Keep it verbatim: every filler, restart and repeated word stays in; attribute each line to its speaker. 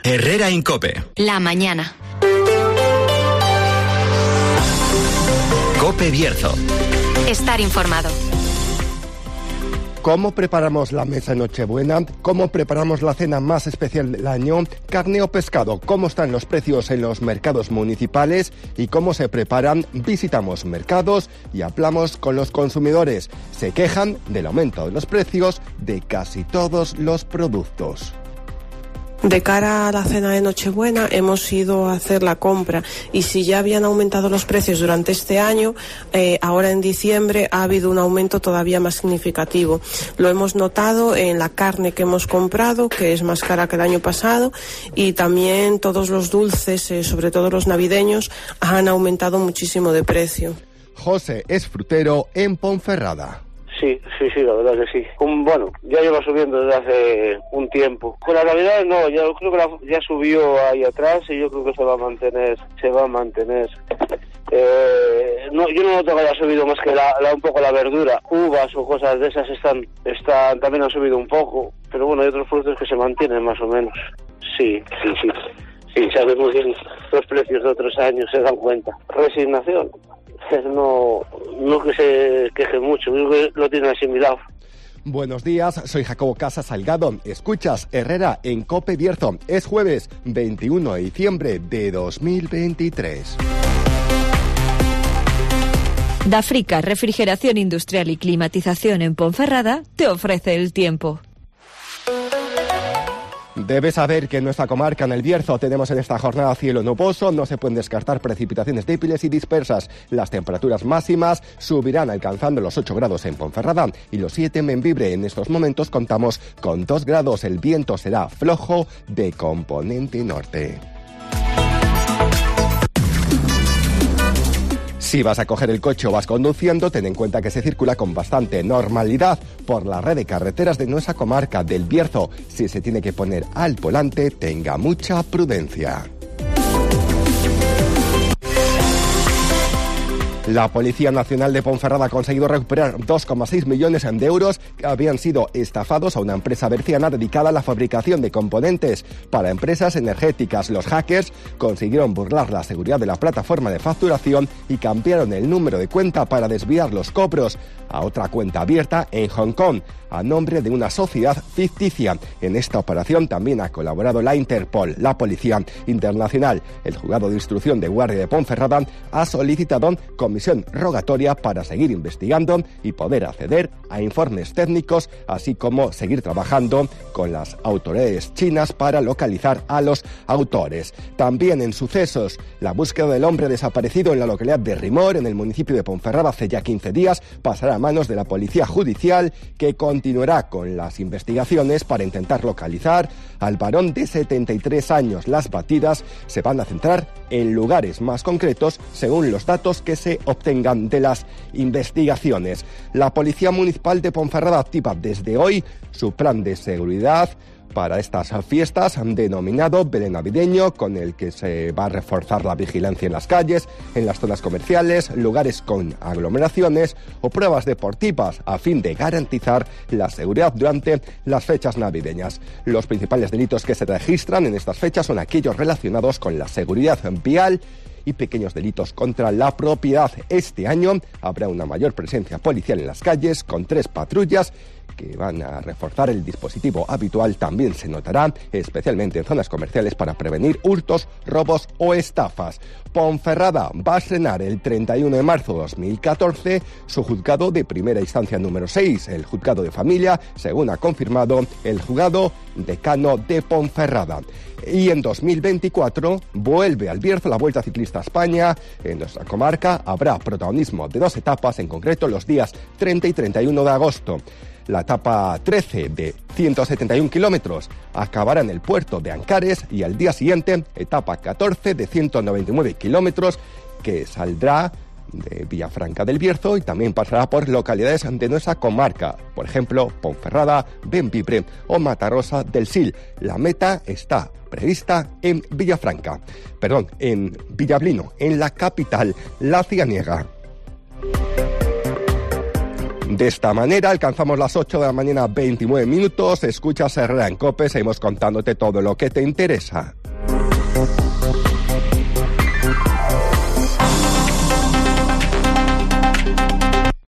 Speaker 1: Herrera en COPE.
Speaker 2: La mañana.
Speaker 1: COPE Bierzo.
Speaker 2: Estar informado.
Speaker 3: ¿Cómo preparamos la mesa de Nochebuena? ¿Cómo preparamos la cena más especial del año? ¿Carne o pescado? ¿Cómo están los precios en los mercados municipales? ¿Y cómo se preparan? Visitamos mercados y hablamos con los consumidores. Se quejan del aumento de los precios de casi todos los productos.
Speaker 4: De cara a la cena de Nochebuena hemos ido a hacer la compra y si ya habían aumentado los precios durante este año, eh, ahora en diciembre ha habido un aumento todavía más significativo. Lo hemos notado en la carne que hemos comprado, que es más cara que el año pasado, y también todos los dulces, eh, sobre todo los navideños, han aumentado muchísimo de precio.
Speaker 3: José es frutero en Ponferrada.
Speaker 5: Sí, sí, sí, la verdad que sí. Un, bueno, ya lleva subiendo desde hace un tiempo. Con la Navidad no, yo creo que la, ya subió ahí atrás y yo creo que se va a mantener, se va a mantener. Eh, no, yo no noto que haya subido más que la, la, un poco la verdura. Uvas o cosas de esas están, están, también han subido un poco, pero bueno, hay otros frutos que se mantienen más o menos. Sí, sí, sí. Sí, sabemos bien los precios de otros años, se dan cuenta. Resignación. No, no que se queje mucho, creo que lo tiene asimilado.
Speaker 3: Buenos días, soy Jacobo Casas Salgado. Escuchas Herrera en COPE Bierzo. Es jueves veintiuno de diciembre de dos mil veintitrés.
Speaker 6: Dafrica, refrigeración industrial y climatización en Ponferrada, te ofrece el tiempo.
Speaker 3: Debes saber que en nuestra comarca, en el Bierzo, tenemos en esta jornada cielo nuboso, no se pueden descartar precipitaciones débiles y dispersas. Las temperaturas máximas subirán alcanzando los ocho grados en Ponferrada y los siete en Bembibre. En estos momentos contamos con dos grados, el viento será flojo de componente norte. Si vas a coger el coche o vas conduciendo, ten en cuenta que se circula con bastante normalidad por la red de carreteras de nuestra comarca del Bierzo. Si se tiene que poner al volante, tenga mucha prudencia. La Policía Nacional de Ponferrada ha conseguido recuperar dos coma seis millones de euros que habían sido estafados a una empresa berciana dedicada a la fabricación de componentes para empresas energéticas. Los hackers consiguieron burlar la seguridad de la plataforma de facturación y cambiaron el número de cuenta para desviar los cobros a otra cuenta abierta en Hong Kong a nombre de una sociedad ficticia. En esta operación también ha colaborado la Interpol. La Policía Internacional, el Juzgado de Instrucción de Guardia de Ponferrada, ha solicitado comisión rogatoria para seguir investigando y poder acceder a informes técnicos, así como seguir trabajando con las autoridades chinas para localizar a los autores. También en sucesos, la búsqueda del hombre desaparecido en la localidad de Rimor, en el municipio de Ponferrada, hace ya quince días, pasará a manos de la Policía Judicial, que continuará con las investigaciones para intentar localizar al varón de setenta y tres años. Las batidas se van a centrar en lugares más concretos según los datos que se obtengan de las investigaciones. La Policía Municipal de Ponferrada activa desde hoy su plan de seguridad para estas fiestas, denominado Belén Navideño, con el que se va a reforzar la vigilancia en las calles, en las zonas comerciales, lugares con aglomeraciones o pruebas deportivas, a fin de garantizar la seguridad durante las fechas navideñas. Los principales delitos que se registran en estas fechas son aquellos relacionados con la seguridad vial y pequeños delitos contra la propiedad. Este año habrá una mayor presencia policial en las calles, con tres patrullas que van a reforzar el dispositivo habitual. También se notará, especialmente en zonas comerciales, para prevenir hurtos, robos o estafas. Ponferrada va a estrenar el treinta y uno de marzo de dos mil catorce su juzgado de primera instancia número seis, el juzgado de familia, según ha confirmado el juzgado decano de Ponferrada. Y en dos mil veinticuatro vuelve al Bierzo la Vuelta Ciclista a España. En nuestra comarca habrá protagonismo de dos etapas, en concreto los días treinta y treinta y uno de agosto. La etapa trece, de ciento setenta y un kilómetros, acabará en el puerto de Ancares, y al día siguiente, etapa catorce, de ciento noventa y nueve kilómetros, que saldrá de Villafranca del Bierzo y también pasará por localidades de nuestra comarca, por ejemplo, Ponferrada, Bembibre o Matarrosa del Sil. La meta está prevista en Villafranca, perdón, en Villablino, en la capital, la Cianiega. De esta manera alcanzamos las ocho de la mañana, veintinueve minutos. Escuchas Herrera en COPE, seguimos contándote todo lo que te interesa.